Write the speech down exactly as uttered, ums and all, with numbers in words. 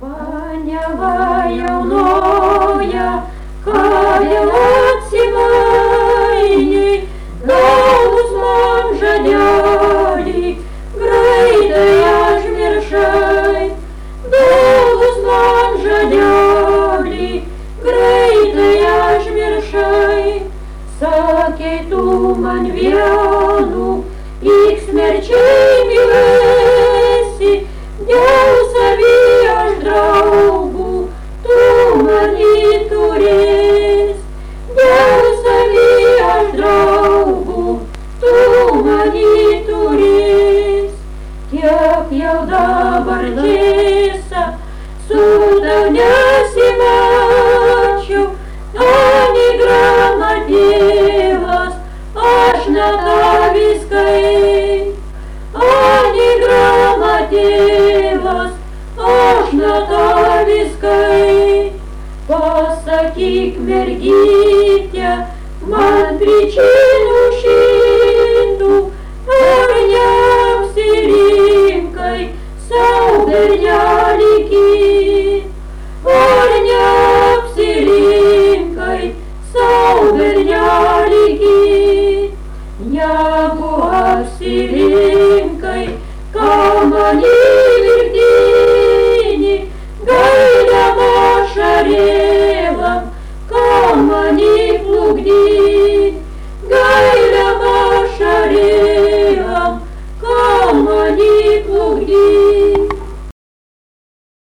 Paniava jaunoja, ką vėl atsimainiai, galus man žadėjai, greitai užmiršai. Galus man žadėjai, greitai užmiršai. Sakei tu man vienu, iks mirčiai mylėsi, dėl savy aš draugų, tu mani turės. Dėl savy aš draugų, tu mani turės. Kiek jau dabar tiesa, su tau nesimačiau, ani grama tėvas, aš ne taviskai. Ani grama tėvas, aš ne taviskai. Pasakyk, mergytė, man pričinų šimtų,